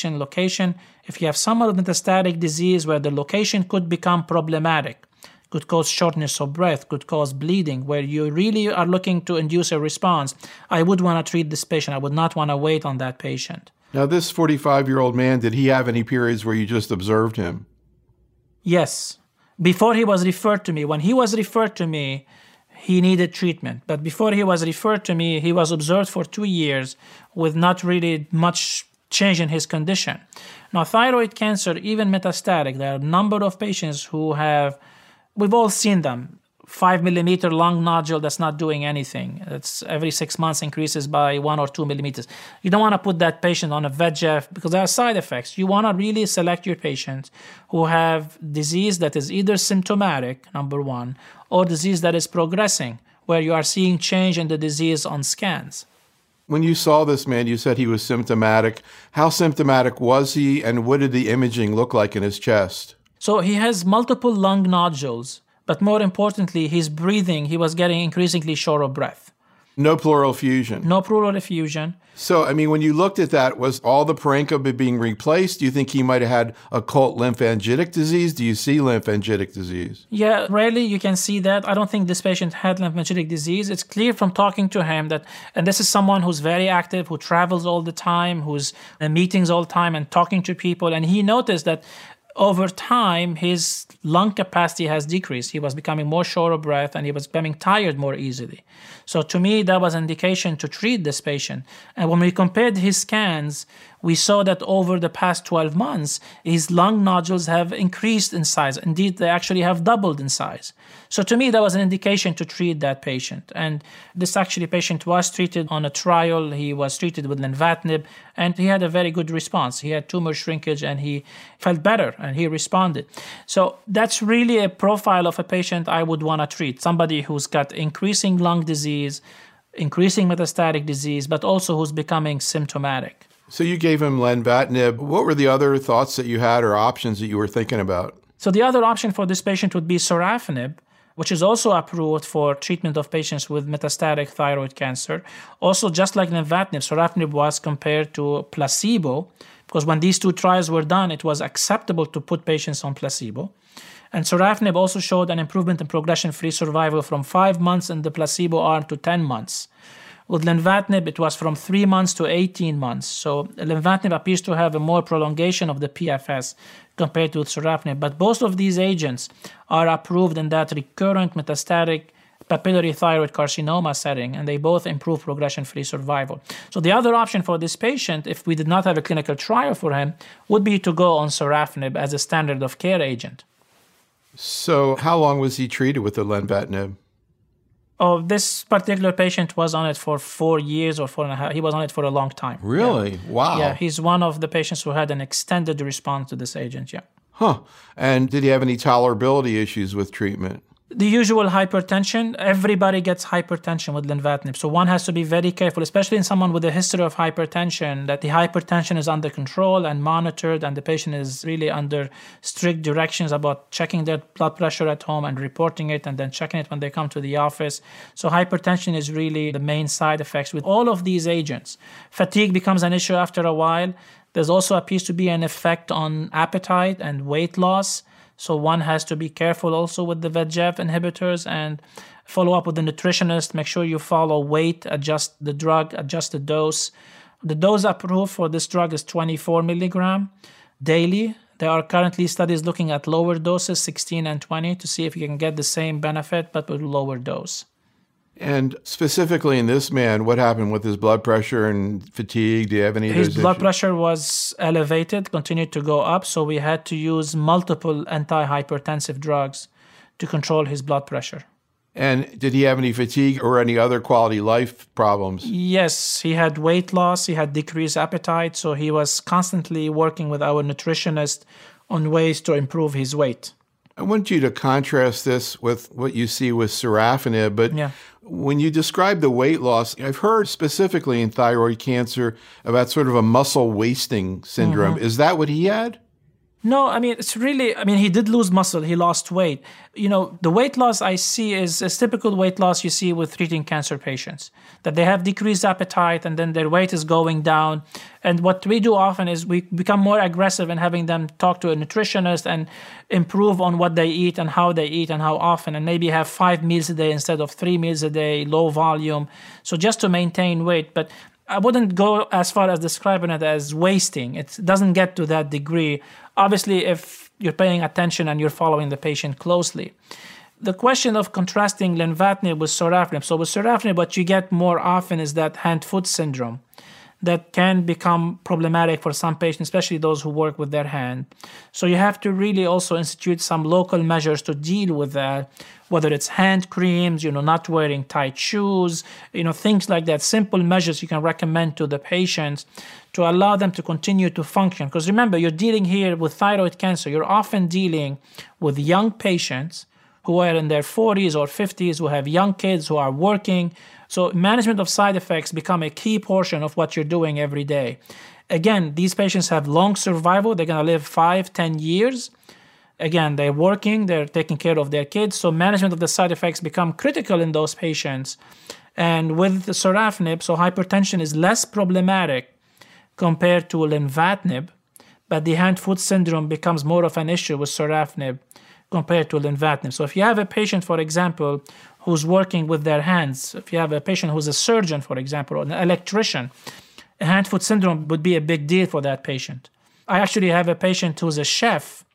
If you have some of the metastatic disease where the location could become problematic, could cause shortness of breath, could cause bleeding, where you really are looking to induce a response, I would want to treat this patient. I would not want to wait on that patient. Now, this 45-year-old man, did he have any periods where you just observed him? Yes. Before he was referred to me, when he was referred to me, he needed treatment. But before he was referred to me, he was observed for 2 years with not really much change in his condition. Now, thyroid cancer, even metastatic, there are a number of patients who have, we've all seen them, 5 millimeter lung nodule that's not doing anything. It's every 6 months increases by 1 or 2 millimeters. You don't want to put that patient on a VEGF because there are side effects. You want to really select your patients who have disease that is either symptomatic, number one, or disease that is progressing, where you are seeing change in the disease on scans. When you saw this man, you said he was symptomatic. How symptomatic was he, and what did the imaging look like in his chest? So he has multiple lung nodules. But more importantly, his breathing, he was getting increasingly short of breath. No pleural effusion. No pleural effusion. So, when you looked at that, was all the parenchyma being replaced? Do you think he might have had occult lymphangitic disease? Do you see lymphangitic disease? Yeah, rarely you can see that. I don't think this patient had lymphangitic disease. It's clear from talking to him that, and this is someone who's very active, who travels all the time, who's in meetings all the time and talking to people. And he noticed that over time, his lung capacity has decreased. He was becoming more short of breath and he was becoming tired more easily. So to me, that was an indication to treat this patient. And when we compared his scans, we saw that over the past 12 months, his lung nodules have increased in size. Indeed, they actually have doubled in size. So to me, that was an indication to treat that patient. And this actually patient was treated on a trial. He was treated with lenvatinib, and he had a very good response. He had tumor shrinkage, and he felt better, and he responded. So that's really a profile of a patient I would want to treat, somebody who's got increasing lung disease, increasing metastatic disease, but also who's becoming symptomatic. So you gave him lenvatinib. What were the other thoughts that you had or options that you were thinking about? So the other option for this patient would be sorafenib, which is also approved for treatment of patients with metastatic thyroid cancer. Also, just like lenvatinib, sorafenib was compared to placebo, because when these two trials were done, it was acceptable to put patients on placebo. And sorafenib also showed an improvement in progression-free survival from 5 months in the placebo arm to 10 months. With lenvatinib, it was from 3 months to 18 months. So lenvatinib appears to have a more prolongation of the PFS compared to sorafenib. But both of these agents are approved in that recurrent metastatic papillary thyroid carcinoma setting, and they both improve progression-free survival. So the other option for this patient, if we did not have a clinical trial for him, would be to go on sorafenib as a standard of care agent. So how long was he treated with the lenvatinib? Oh, this particular patient was on it for 4 years or 4.5. He was on it for a long time. Really? Yeah. Wow. Yeah, he's one of the patients who had an extended response to this agent, yeah. Huh. And did he have any tolerability issues with treatment? The usual hypertension. Everybody gets hypertension with lenvatinib. So one has to be very careful, especially in someone with a history of hypertension, that the hypertension is under control and monitored, and the patient is really under strict directions about checking their blood pressure at home and reporting it and then checking it when they come to the office. So hypertension is really the main side effects with all of these agents. Fatigue becomes an issue after a while. There's also appears to be an effect on appetite and weight loss. So one has to be careful also with the VEGF inhibitors and follow up with the nutritionist. Make sure you follow weight, adjust the drug, adjust the dose. The dose approved for this drug is 24 milligram daily. There are currently studies looking at lower doses, 16 and 20, to see if you can get the same benefit but with lower dose. And specifically in this man, what happened with his blood pressure and fatigue? Do you have any of those His blood issues? pressure was elevated, continued to go up, so we had to use multiple antihypertensive drugs to control his blood pressure. And did he have any fatigue or any other quality life problems? Yes, he had weight loss, he had decreased appetite, so he was constantly working with our nutritionist on ways to improve his weight. I want you to contrast this with what you see with sorafenib, but Yeah. when you describe the weight loss, I've heard specifically in thyroid cancer about sort of a muscle wasting syndrome. Is that what he had? No, he did lose muscle. He lost weight. The weight loss I see is a typical weight loss you see with treating cancer patients, that they have decreased appetite and then their weight is going down. And what we do often is we become more aggressive in having them talk to a nutritionist and improve on what they eat and how they eat and how often, and maybe have 5 meals a day instead of 3 meals a day, low volume. So just to maintain weight. But I wouldn't go as far as describing it as wasting. It doesn't get to that degree. Obviously, if you're paying attention and you're following the patient closely. The question of contrasting lenvatinib with sorafenib. So with sorafenib, what you get more often is that hand-foot syndrome that can become problematic for some patients, especially those who work with their hand. So you have to really also institute some local measures to deal with that, whether it's hand creams, not wearing tight shoes, things like that. Simple measures you can recommend to the patients to allow them to continue to function. Because remember, you're dealing here with thyroid cancer. You're often dealing with young patients who are in their 40s or 50s, who have young kids, who are working. So management of side effects become a key portion of what you're doing every day. Again, these patients have long survival. They're going to live 5-10 years. Again, they're working, they're taking care of their kids. So management of the side effects become critical in those patients. And with the sorafenib, so hypertension is less problematic compared to lenvatinib, but the hand-foot syndrome becomes more of an issue with sorafenib compared to lenvatinib. So if you have a patient, for example, who's working with their hands, if you have a patient who's a surgeon, for example, or an electrician, hand-foot syndrome would be a big deal for that patient. I actually have a patient who's a chef,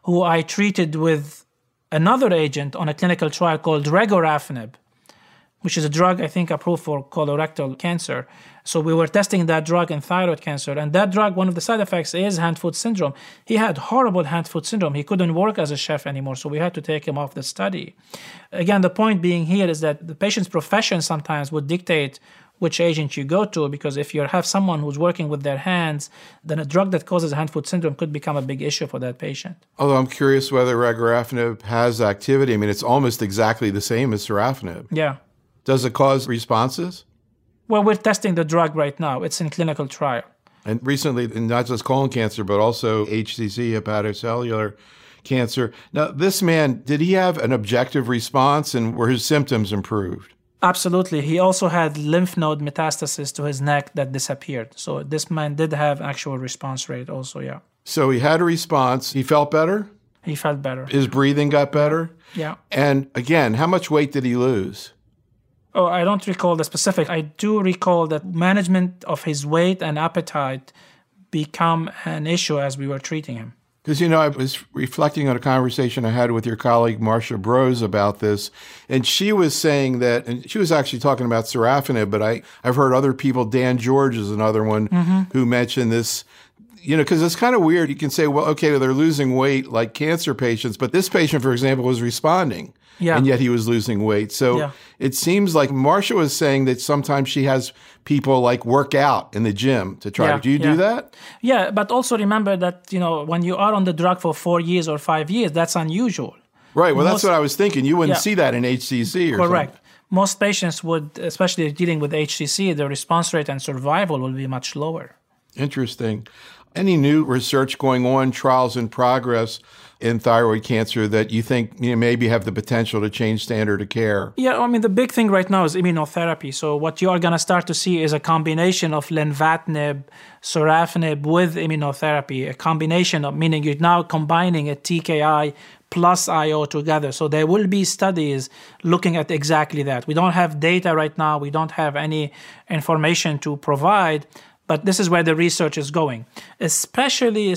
who I treated with another agent on a clinical trial called regorafenib, which is a drug, I think, approved for colorectal cancer. So we were testing that drug in thyroid cancer. And that drug, one of the side effects is hand-foot syndrome. He had horrible hand-foot syndrome. He couldn't work as a chef anymore, so we had to take him off the study. Again, the point being here is that the patient's profession sometimes would dictate which agent you go to, because if you have someone who's working with their hands, then a drug that causes hand-foot syndrome could become a big issue for that patient. Although I'm curious whether regorafenib has activity. I mean, it's almost exactly the same as sorafenib. Yeah. Does it cause responses? Well, we're testing the drug right now. It's in clinical trial. And recently, not just colon cancer, but also HCC, hepatocellular cancer. Now, this man, did he have an objective response, and were his symptoms improved? Absolutely. He also had lymph node metastasis to his neck that disappeared. So this man did have actual response rate also, yeah. So he had a response. He felt better? He felt better. His breathing got better? Yeah. And again, how much weight did he lose? Oh, I don't recall the specific. I do recall that management of his weight and appetite become an issue as we were treating him. Because, you know, I was reflecting on a conversation I had with your colleague, Marcia Brose, about this, and she was saying that, and she was actually talking about sorafenib, but I've heard other people, Dan George is another one, who mentioned this, you know, because it's kind of weird. You can say, well, okay, they're losing weight like cancer patients, but this patient, for example, was responding. Yeah. And yet he was losing weight. So it seems like Marcia was saying that sometimes she has people like work out in the gym to try to. Do you do that? Yeah, but also remember that, you know, when you are on the drug for 4 years or 5 years, that's unusual. Right. Well, that's what I was thinking. You wouldn't see that in HCC or Correct. something. Most patients would, especially dealing with HCC, the response rate and survival will be much lower. Interesting. Any new research going on, trials in progress in thyroid cancer that you think maybe have the potential to change standard of care? Yeah, I mean, the big thing right now is immunotherapy. So what you are going to start to see is a combination of lenvatinib, sorafenib with immunotherapy, a combination of, meaning you're now combining a TKI plus IO together. So there will be studies looking at exactly that. We don't have data right now. We don't have any information to provide, but this is where the research is going, especially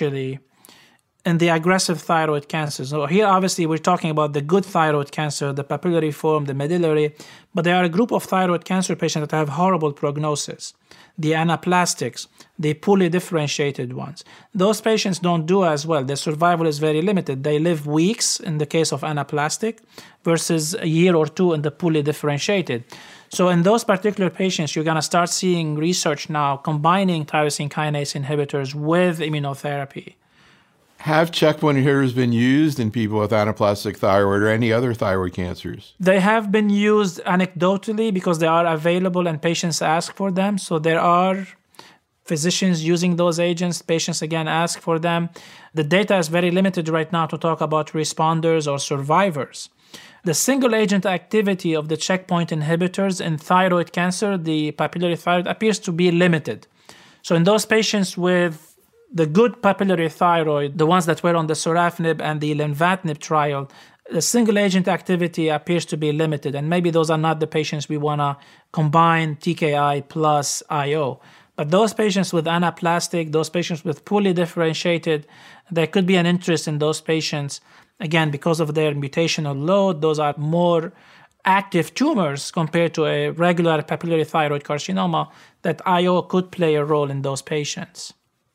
in the aggressive thyroid cancers. So here, obviously, we're talking about the good thyroid cancer, the papillary form, the medullary, but there are a group of thyroid cancer patients that have horrible prognosis. The anaplastics, the poorly differentiated ones. Those patients don't do as well. Their survival is very limited. They live weeks in the case of anaplastic versus a year or two in the poorly differentiated. So in those particular patients, you're going to start seeing research now combining tyrosine kinase inhibitors with immunotherapy. Have checkpoint inhibitors been used in people with anaplastic thyroid or any other thyroid cancers? They have been used anecdotally because they are available and patients ask for them. So there are physicians using those agents. Patients, again, ask for them. The data is very limited right now to talk about responders or survivors. The single agent activity of the checkpoint inhibitors in thyroid cancer, the papillary thyroid, appears to be limited. So in those patients with the good papillary thyroid, the ones that were on the sorafenib and the lenvatinib trial, the single agent activity appears to be limited. And maybe those are not the patients we want to combine TKI plus IO. But those patients with anaplastic, those patients with poorly differentiated, there could be an interest in those patients. Again, because of their mutational load, those are more active tumors compared to a regular papillary thyroid carcinoma, that IO could play a role in those patients.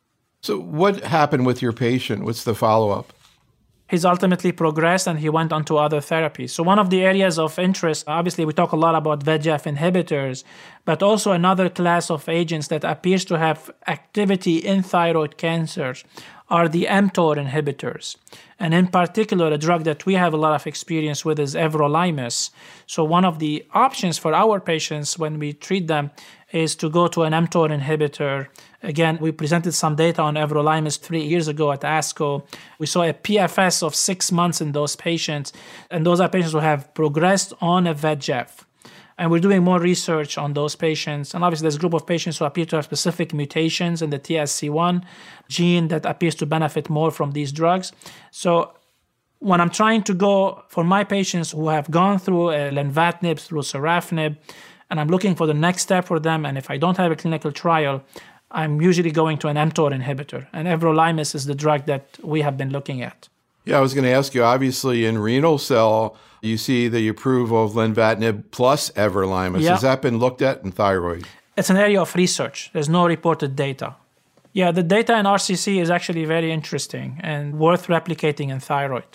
So what happened with your patient? What's the follow-up? He's ultimately progressed and he went on to other therapies. So one of the areas of interest, obviously we talk a lot about VEGF inhibitors, but also another class of agents that appears to have activity in thyroid cancers are the mTOR inhibitors. And in particular, a drug that we have a lot of experience with is everolimus. So one of the options for our patients when we treat them is to go to an mTOR inhibitor. Again, we presented some data on everolimus 3 years ago at ASCO. We saw a PFS of 6 months in those patients, and those are patients who have progressed on a VEGF. And we're doing more research on those patients. And obviously, there's a group of patients who appear to have specific mutations in the TSC1 gene that appears to benefit more from these drugs. So when I'm trying to go for my patients who have gone through lenvatinib, through sorafenib, and I'm looking for the next step for them, and if I don't have a clinical trial, I'm usually going to an mTOR inhibitor. And everolimus is the drug that we have been looking at. Yeah, I was going to ask you, obviously in renal cell, you see the approval of lenvatinib plus everolimus. Yeah. Has that been looked at in thyroid? It's an area of research. There's no reported data. Yeah, the data in RCC is actually very interesting and worth replicating in thyroid.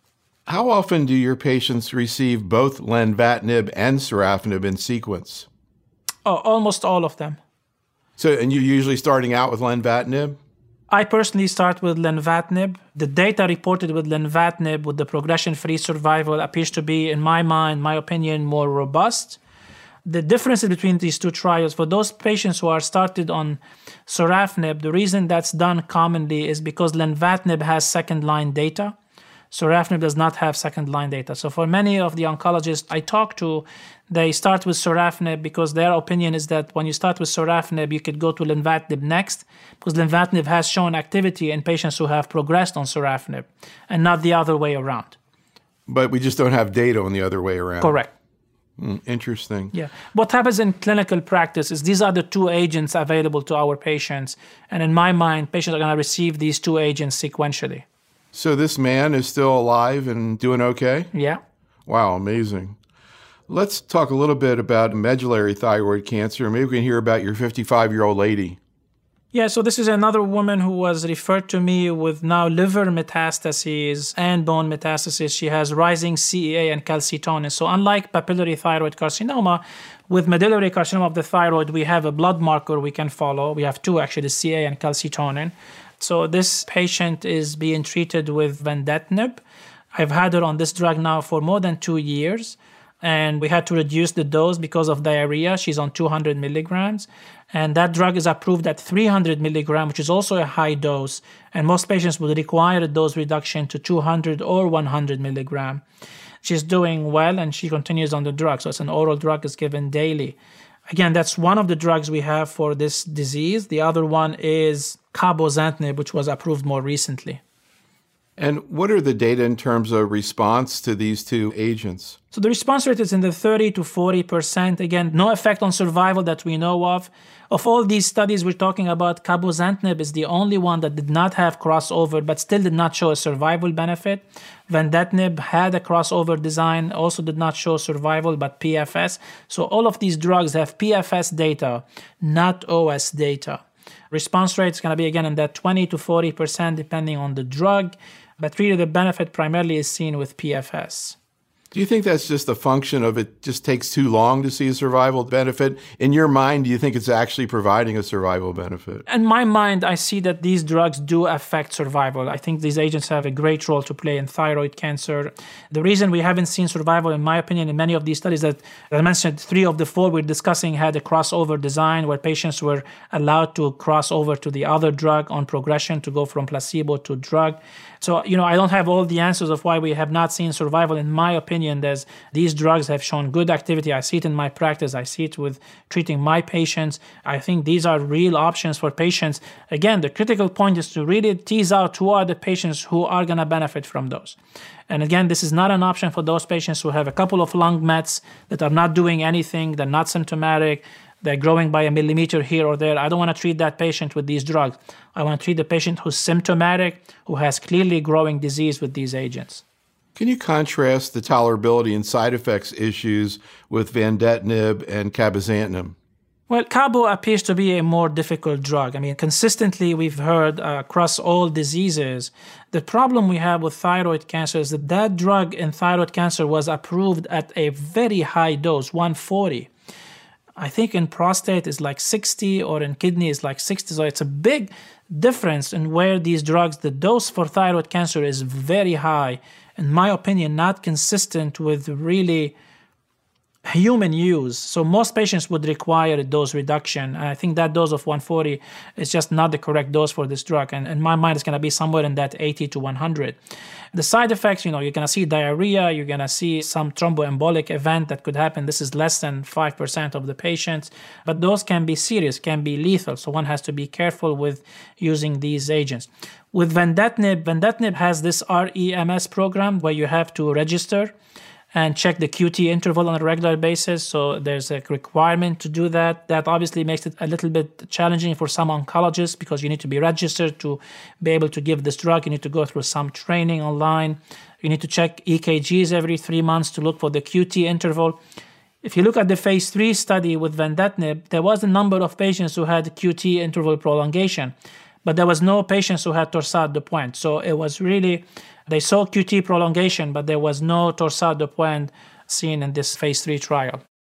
How often do your patients receive both lenvatinib and sorafenib in sequence? Oh, almost all of them. So, and you're usually starting out with lenvatinib? I personally start with lenvatinib. The data reported with lenvatinib with the progression-free survival appears to be, in my mind, my opinion, more robust. The differences between these two trials, for those patients who are started on sorafenib, the reason that's done commonly is because lenvatinib has second-line data. Sorafenib does not have second-line data. So for many of the oncologists I talk to, they start with sorafenib because their opinion is that when you start with sorafenib, you could go to lenvatinib next because lenvatinib has shown activity in patients who have progressed on sorafenib and not the other way around. But we just don't have data on the other way around. Correct. Interesting. Yeah. What happens in clinical practice is these are the two agents available to our patients. And in my mind, patients are going to receive these two agents sequentially. So this man is still alive and doing okay? Yeah. Wow, amazing. Let's talk a little bit about medullary thyroid cancer. Maybe we can hear about your 55-year-old lady. Yeah, so this is another woman who was referred to me with now liver metastases and bone metastases. She has rising CEA and calcitonin. So unlike papillary thyroid carcinoma, with medullary carcinoma of the thyroid, we have a blood marker we can follow. We have two, actually, the CEA and calcitonin. So this patient is being treated with vandetanib. I've had her on this drug now for more than 2 years, and we had to reduce the dose because of diarrhea. She's on 200 milligrams, and that drug is approved at 300 milligrams, which is also a high dose, and most patients would require a dose reduction to 200 or 100 milligrams. She's doing well, and she continues on the drug. So it's an oral drug, is given daily. Again, that's one of the drugs we have for this disease. The other one is cabozantinib, which was approved more recently. And what are the data in terms of response to these two agents? So the response rate is in the 30 to 40%. Again, no effect on survival that we know of. Of all these studies we're talking about, cabozantinib is the only one that did not have crossover, but still did not show a survival benefit. Vandetanib had a crossover design, also did not show survival, but PFS. So all of these drugs have PFS data, not OS data. Response rate is going to be, again, in that 20 to 40%, depending on the drug. But really, the benefit primarily is seen with PFS. Do you think that's just a function of it just takes too long to see a survival benefit? In your mind, do you think it's actually providing a survival benefit? In my mind, I see that these drugs do affect survival. I think these agents have a great role to play in thyroid cancer. The reason we haven't seen survival, in my opinion, in many of these studies that I mentioned, 3 of the 4 we're discussing had a crossover design where patients were allowed to cross over to the other drug on progression to go from placebo to drug. So, I don't have all the answers of why we have not seen survival. In my opinion, these drugs have shown good activity. I see it in my practice. I see it with treating my patients. I think these are real options for patients. Again, the critical point is to really tease out who are the patients who are going to benefit from those. And again, this is not an option for those patients who have a couple of lung mets that are not doing anything, they're not symptomatic, they're growing by a millimeter here or there. I don't want to treat that patient with these drugs. I want to treat the patient who's symptomatic, who has clearly growing disease with these agents. Can you contrast the tolerability and side effects issues with vandetanib and cabozantinib? Well, cabo appears to be a more difficult drug. Consistently we've heard across all diseases, the problem we have with thyroid cancer is that drug in thyroid cancer was approved at a very high dose, 140. I think in prostate is like 60 or in kidney is like 60. So it's a big difference in where these drugs, the dose for thyroid cancer is very high. In my opinion, not consistent with really human use. So most patients would require a dose reduction. And I think that dose of 140 is just not the correct dose for this drug. And in my mind, it's going to be somewhere in that 80 to 100. The side effects, you're going to see diarrhea, you're going to see some thromboembolic event that could happen. This is less than 5% of the patients, but those can be serious, can be lethal. So one has to be careful with using these agents. With vandetanib has this REMS program where you have to register. and check the QT interval on a regular basis. So there's a requirement to do that. That obviously makes it a little bit challenging for some oncologists because you need to be registered to be able to give this drug. You need to go through some training online. You need to check EKGs every 3 months to look for the QT interval. If you look at the phase 3 study with Vandetanib, there was a number of patients who had QT interval prolongation, but there was no patients who had torsade de pointe. So it was really, they saw QT prolongation, but there was no torsade de pointe seen in this phase 3 trial.